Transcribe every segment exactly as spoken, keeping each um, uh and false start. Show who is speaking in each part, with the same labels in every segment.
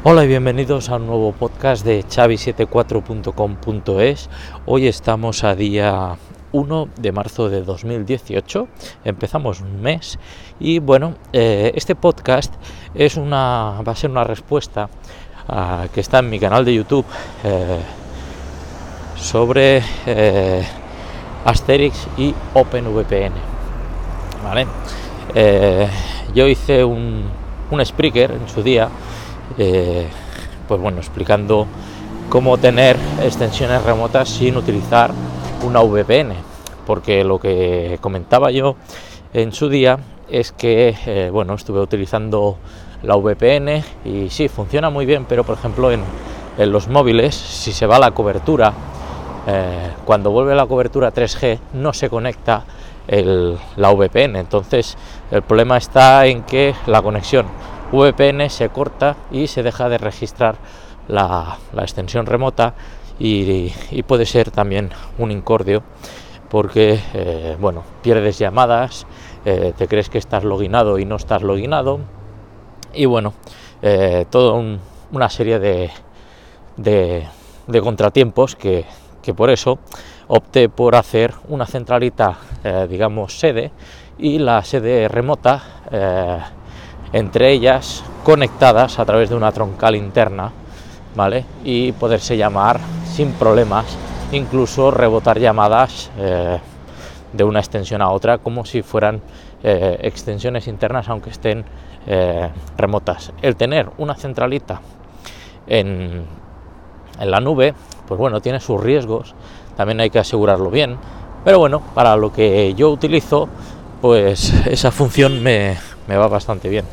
Speaker 1: Hola y bienvenidos a un nuevo podcast de Xavi setenta y cuatro punto com punto es. Hoy estamos a día uno de marzo de dos mil dieciocho, empezamos un mes y bueno, eh, este podcast es una, va a ser una respuesta a, que está en mi canal de YouTube eh, sobre eh, Asterix y OpenVPN, ¿vale? Eh, yo hice un, un Spreaker en su día, Eh, pues bueno, explicando cómo tener extensiones remotas sin utilizar una V P N, porque lo que comentaba yo en su día es que eh, bueno, estuve utilizando la V P N y sí, funciona muy bien, pero por ejemplo en, en los móviles, si se va la cobertura, eh, cuando vuelve la cobertura tres G no se conecta el, la V P N, entonces el problema está en que la conexión V P N se corta y se deja de registrar la, la extensión remota y, y puede ser también un incordio porque eh, bueno, pierdes llamadas, eh, te crees que estás loginado y no estás loginado y bueno, eh, toda un, una serie de, de, de contratiempos que, que por eso opté por hacer una centralita, eh, digamos sede, y la sede remota, eh, entre ellas conectadas a través de una troncal interna, ¿vale? Y poderse llamar sin problemas, incluso rebotar llamadas eh, de una extensión a otra como si fueran eh, extensiones internas, aunque estén eh, remotas. El tener una centralita en, en la nube, pues bueno, tiene sus riesgos, también hay que asegurarlo bien, pero bueno, para lo que yo utilizo, pues esa función me, me va bastante bien,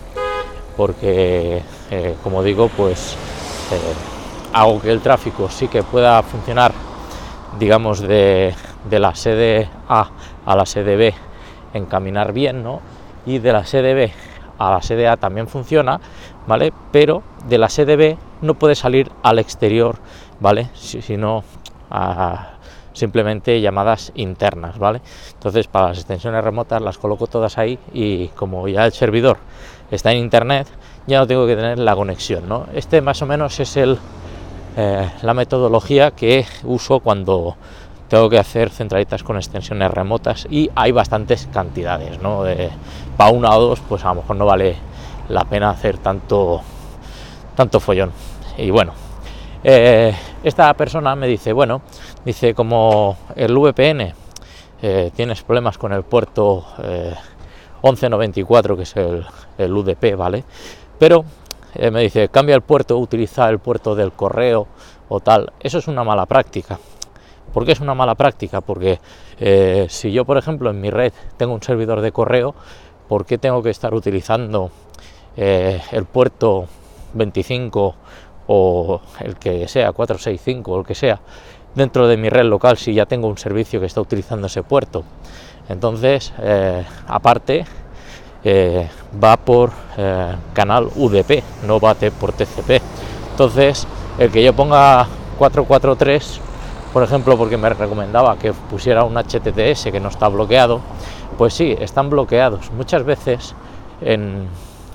Speaker 1: porque eh, como digo, pues eh, hago que el tráfico sí que pueda funcionar, digamos, de, de la sede A a la sede B, encaminar bien, ¿no? Y de la sede B a la sede A también funciona, ¿vale? Pero de la sede B no puede salir al exterior, ¿vale? Sino a simplemente llamadas internas, ¿vale? Entonces para las extensiones remotas las coloco todas ahí y como ya el servidor está en internet, ya no tengo que tener la conexión, ¿no? Este más o menos es el eh, la metodología que uso cuando tengo que hacer centralitas con extensiones remotas y hay bastantes cantidades, ¿no? Eh, para una o dos, pues a lo mejor no vale la pena hacer tanto tanto follón. Y bueno, eh, esta persona me dice, bueno, dice, como el V P N eh, tienes problemas con el puerto eh, once noventa y cuatro, que es el, el U D P, ¿vale? Pero eh, me dice, cambia el puerto, utiliza el puerto del correo o tal. Eso es una mala práctica. ¿Por qué es una mala práctica? Porque eh, si yo, por ejemplo, en mi red tengo un servidor de correo, ¿por qué tengo que estar utilizando eh, el puerto veinticinco o el que sea, cuatrocientos sesenta y cinco o el que sea, dentro de mi red local si ya tengo un servicio que está utilizando ese puerto? Entonces, eh, aparte, eh, va por eh, canal U D P, no va por T C P. Entonces, el que yo ponga cuatrocientos cuarenta y tres, por ejemplo, porque me recomendaba que pusiera un H T T S que no está bloqueado, pues sí, están bloqueados. Muchas veces en,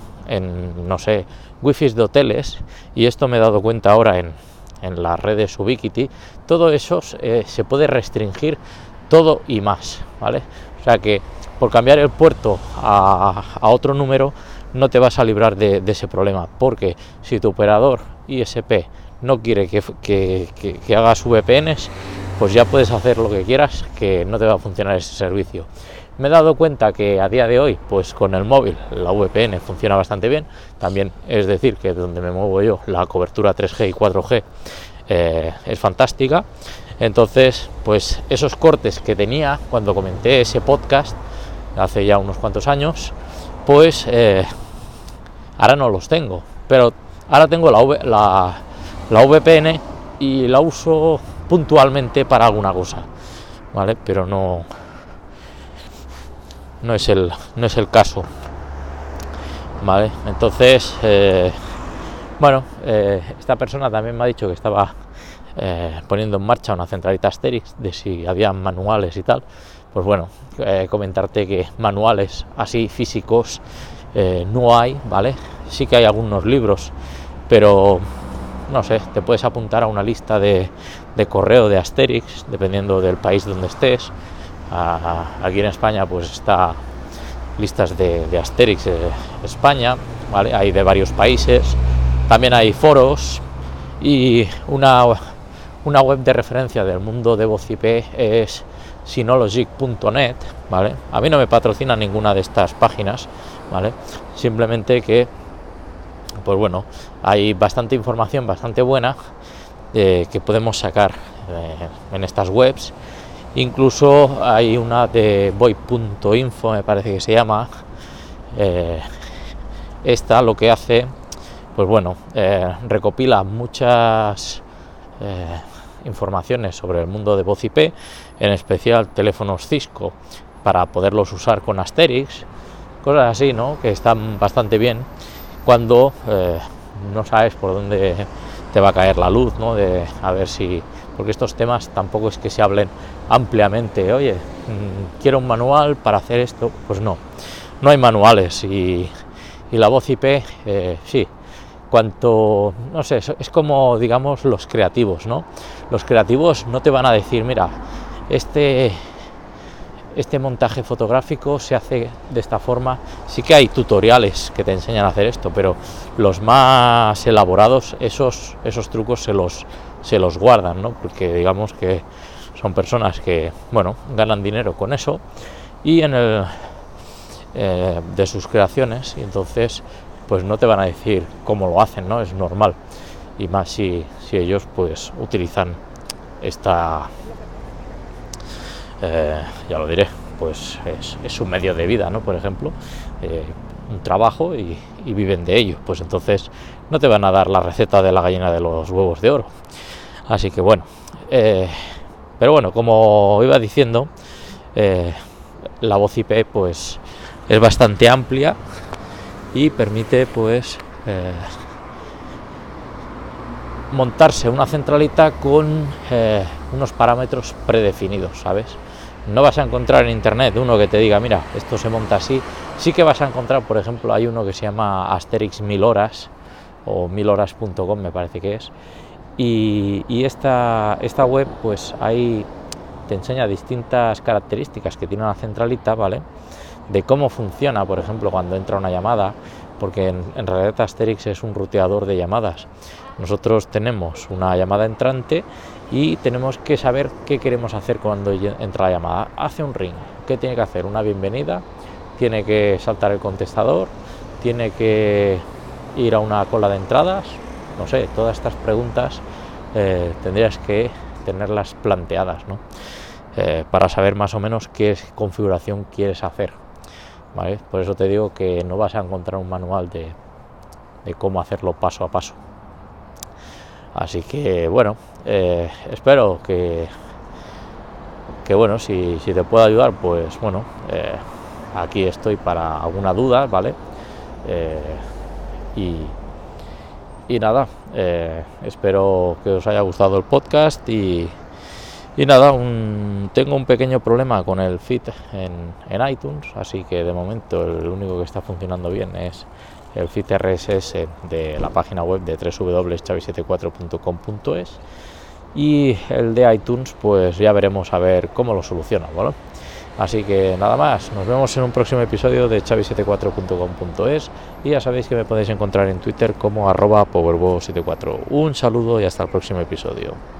Speaker 1: en no sé, wifis de hoteles, y esto me he dado cuenta ahora en, en las redes Ubiquiti, todo eso eh, se puede restringir todo y más, ¿vale? O sea que por cambiar el puerto a, a otro número no te vas a librar de, de ese problema, porque si tu operador I S P no quiere que, que, que, que hagas V P Ns, pues ya puedes hacer lo que quieras, que no te va a funcionar ese servicio. Me he dado cuenta que a día de hoy, pues con el móvil la V P N funciona bastante bien. También es decir que donde me muevo yo la cobertura tres G y cuatro G eh, es fantástica. Entonces, pues esos cortes que tenía cuando comenté ese podcast hace ya unos cuantos años, pues eh, ahora no los tengo. Pero ahora tengo la, v, la, la V P N y la uso puntualmente para alguna cosa, ¿vale? Pero no... no es el no es el caso, vale. Entonces eh, bueno, eh, esta persona también me ha dicho que estaba eh, poniendo en marcha una centralita Asterix, de si había manuales y tal. Pues bueno, eh, comentarte que manuales así físicos eh, no hay, vale. Sí que hay algunos libros pero no sé, te puedes apuntar a una lista de, de correo de Asterix, dependiendo del país donde estés. A, aquí en España pues está listas de, de Asterix eh, España, ¿vale? Hay de varios países, también hay foros, y una, una web de referencia del mundo de voz I P es synologic punto net, ¿vale? A mí no me patrocina ninguna de estas páginas, ¿vale? Simplemente que, pues bueno, hay bastante información, bastante buena, eh, que podemos sacar eh, en estas webs. Incluso hay una de voip punto info, me parece que se llama. Eh, esta lo que hace, pues bueno, eh, recopila muchas eh, informaciones sobre el mundo de voz I P, en especial teléfonos Cisco, para poderlos usar con Asterix, cosas así, ¿no? Que están bastante bien cuando eh, no sabes por dónde te va a caer la luz, ¿no? De a ver si, porque estos temas tampoco es que se hablen ampliamente. Oye, mmm, quiero un manual para hacer esto. Pues no, no hay manuales, y, y la voz I P, eh, sí, cuanto, no sé, es como, digamos, los creativos, ¿no? Los creativos no te van a decir, mira, este este montaje fotográfico se hace de esta forma. Sí que hay tutoriales que te enseñan a hacer esto, pero los más elaborados, esos esos trucos se los se los guardan, ¿no? Porque digamos que son personas que, bueno, ganan dinero con eso y en el eh, de sus creaciones, y entonces pues no te van a decir cómo lo hacen, ¿no? Es normal, y más si, si ellos pues utilizan esta eh, ya lo diré, pues es, es un medio de vida, ¿no? Por ejemplo, eh, un trabajo, y, y viven de ello, pues entonces no te van a dar la receta de la gallina de los huevos de oro. Así que bueno, eh, pero bueno, como iba diciendo, eh, la voz I P pues es bastante amplia y permite pues eh, montarse una centralita con eh, unos parámetros predefinidos, ¿sabes? No vas a encontrar en internet uno que te diga, mira, esto se monta así. Sí que vas a encontrar, por ejemplo, hay uno que se llama Asterix mil horas, o mil horas punto com me parece que es, y, y esta, esta web pues ahí te enseña distintas características que tiene una centralita, ¿vale? De cómo funciona, por ejemplo, cuando entra una llamada, porque en, en realidad Asterix es un ruteador de llamadas. Nosotros tenemos una llamada entrante y tenemos que saber qué queremos hacer cuando entra la llamada. Hace un ring, ¿qué tiene que hacer? Una bienvenida, tiene que saltar el contestador, tiene que ir a una cola de entradas, no sé, todas estas preguntas eh, tendrías que tenerlas planteadas, ¿no? Eh, para saber más o menos qué configuración quieres hacer, ¿vale? Por eso te digo que no vas a encontrar un manual de, de cómo hacerlo paso a paso. Así que bueno, eh, espero que, que bueno, si, si te puedo ayudar, pues bueno, eh, aquí estoy para alguna duda, ¿vale? Eh, y, y nada, eh, espero que os haya gustado el podcast, y, y nada, un, tengo un pequeño problema con el feed en, en iTunes, así que de momento el único que está funcionando bien es el feed R S S de la página web de doble u doble u doble u punto chavi setenta y cuatro punto com punto es, y el de iTunes pues ya veremos a ver cómo lo soluciono, ¿vale? Así que nada más, nos vemos en un próximo episodio de chavi setenta y cuatro punto com punto es, y ya sabéis que me podéis encontrar en Twitter como arroba powerbo setenta y cuatro. Un saludo y hasta el próximo episodio.